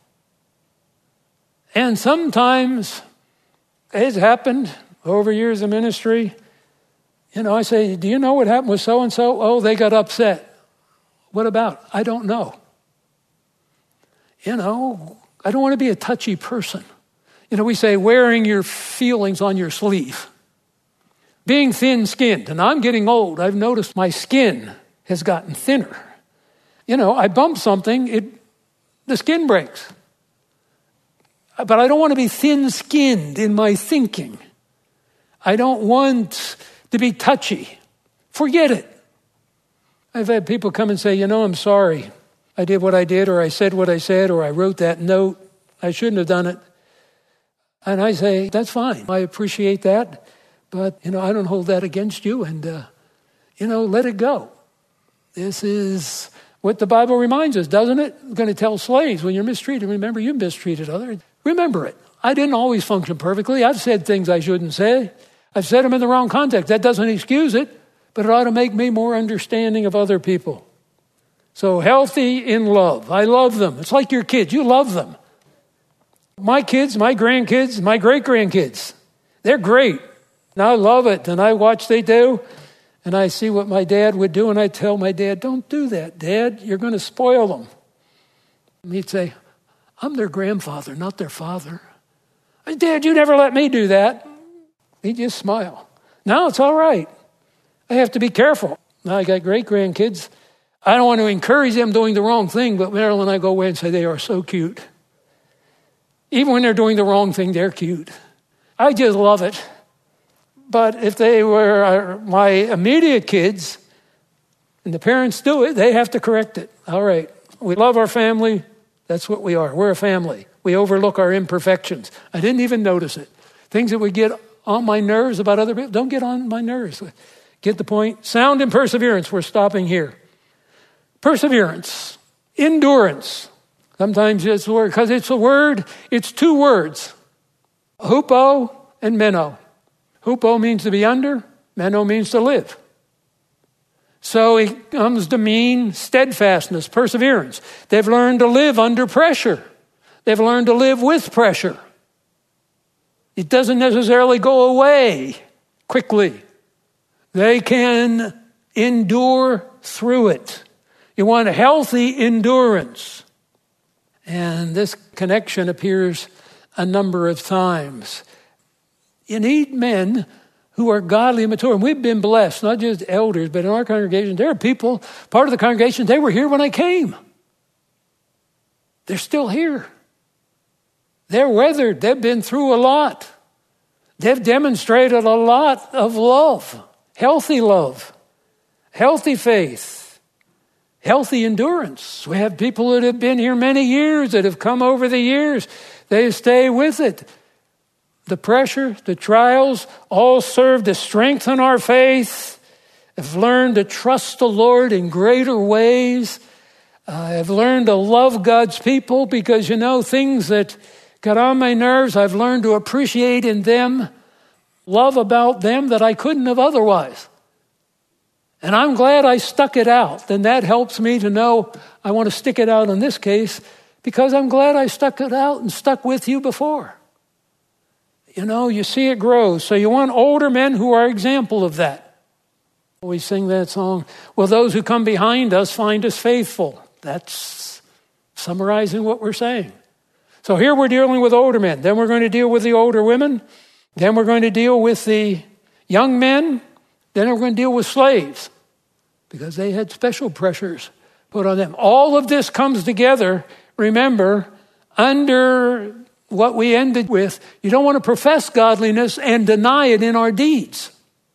And sometimes it's happened over years of ministry. You know, I say, do you know what happened with so-and-so? Oh, they got upset. What about? I don't know. You know, I don't want to be a touchy person. You know, we say wearing your feelings on your sleeve. Being thin-skinned. And I'm getting old. I've noticed my skin has gotten thinner. You know, I bump something, it the skin breaks. But I don't want to be thin-skinned in my thinking. I don't want to be touchy. Forget it. I've had people come and say, you know, I'm sorry. I did what I did, or I said what I said, or I wrote that note. I shouldn't have done it. And I say, that's fine. I appreciate that. But, you know, I don't hold that against you. And, uh, you know, let it go. This is what the Bible reminds us, doesn't it? It's going to tell slaves, when you're mistreated, remember you mistreated others. Remember it. I didn't always function perfectly. I've said things I shouldn't say. I've said them in the wrong context. That doesn't excuse it, but it ought to make me more understanding of other people. So healthy in love. I love them. It's like your kids. You love them. My kids, my grandkids, my great-grandkids, they're great. And I love it. And I watch they do. And I see what my dad would do. And I tell my dad, don't do that, Dad. You're going to spoil them. And he'd say, I'm their grandfather, not their father. I said, Dad, you never let me do that. He'd just smile. No, it's all right. I have to be careful. Now I got great-grandkids. I don't want to encourage them doing the wrong thing, but Marilyn and I go away and say they are so cute. Even when they're doing the wrong thing, they're cute. I just love it. But if they were my immediate kids and the parents do it, they have to correct it. All right. We love our family. That's what we are. We're a family. We overlook our imperfections. I didn't even notice it. Things that would get on my nerves about other people don't get on my nerves. Get the point? Sound and perseverance. We're stopping here. Perseverance. Endurance. Sometimes it's a word, because it's a word, it's two words. Hupo and meno. Hupo means to be under, meno means to live. So it comes to mean steadfastness, perseverance. They've learned to live under pressure. They've learned to live with pressure. It doesn't necessarily go away quickly. They can endure through it. You want a healthy endurance. And this connection appears a number of times. You need men who are godly and mature. And we've been blessed, not just elders, but in our congregation, there are people, part of the congregation, they were here when I came. They're still here. They're weathered. They've been through a lot. They've demonstrated a lot of love, healthy love, healthy faith, healthy endurance. We have people that have been here many years, that have come over the years. They stay with it. The pressure, the trials, all serve to strengthen our faith. Have learned to trust the Lord in greater ways. Uh, I've learned to love God's people because, you know, things that got on my nerves, I've learned to appreciate in them, love about them that I couldn't have otherwise. And I'm glad I stuck it out. And that helps me to know I want to stick it out in this case because I'm glad I stuck it out and stuck with you before. You know, you see it grow. So you want older men who are example of that. We sing that song, will those who come behind us find us faithful? That's summarizing what we're saying. So here we're dealing with older men. Then we're going to deal with the older women. Then we're going to deal with the young men. Then we're going to deal with slaves because they had special pressures put on them. All of this comes together, remember, under what we ended with. You don't want to profess godliness and deny it in our deeds.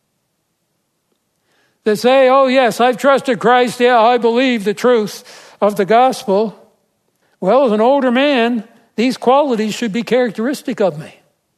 They say, oh yes, I've trusted Christ. Yeah, I believe the truth of the gospel. Well, as an older man, these qualities should be characteristic of me.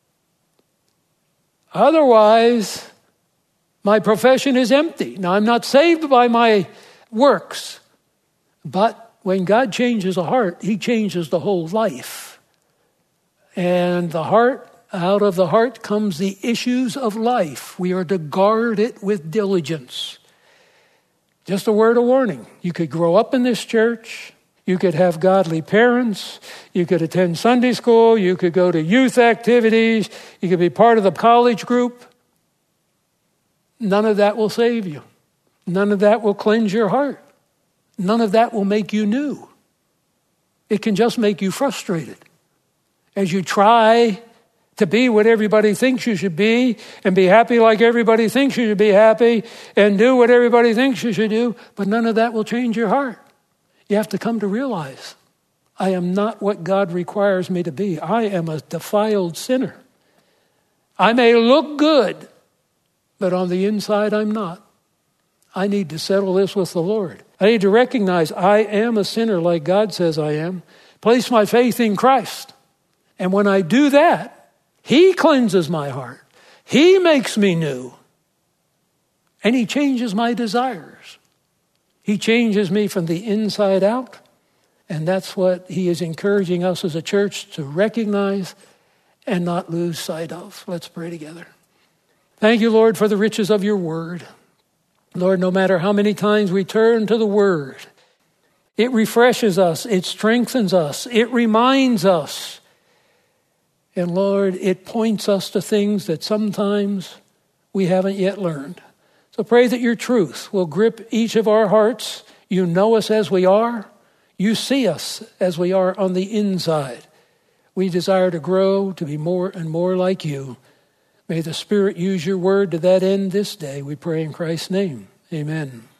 Otherwise, my profession is empty. Now, I'm not saved by my works, but when God changes a heart, he changes the whole life. And the heart, out of the heart comes the issues of life. We are to guard it with diligence. Just a word of warning. You could grow up in this church. You could have godly parents. You could attend Sunday school. You could go to youth activities. You could be part of the college group. None of that will save you. None of that will cleanse your heart. None of that will make you new. It can just make you frustrated as you try to be what everybody thinks you should be and be happy like everybody thinks you should be happy and do what everybody thinks you should do, but none of that will change your heart. You have to come to realize, I am not what God requires me to be. I am a defiled sinner. I may look good, but on the inside, I'm not. I need to settle this with the Lord. I need to recognize I am a sinner like God says I am. Place my faith in Christ. And when I do that, he cleanses my heart. He makes me new. And he changes my desires. He changes me from the inside out. And that's what he is encouraging us as a church to recognize and not lose sight of. Let's pray together. Thank you, Lord, for the riches of your word. Lord, no matter how many times we turn to the word, it refreshes us, it strengthens us, it reminds us. And Lord, it points us to things that sometimes we haven't yet learned. So pray that your truth will grip each of our hearts. You know us as we are. You see us as we are on the inside. We desire to grow, to be more and more like you. May the Spirit use your word to that end this day. We pray in Christ's name. Amen.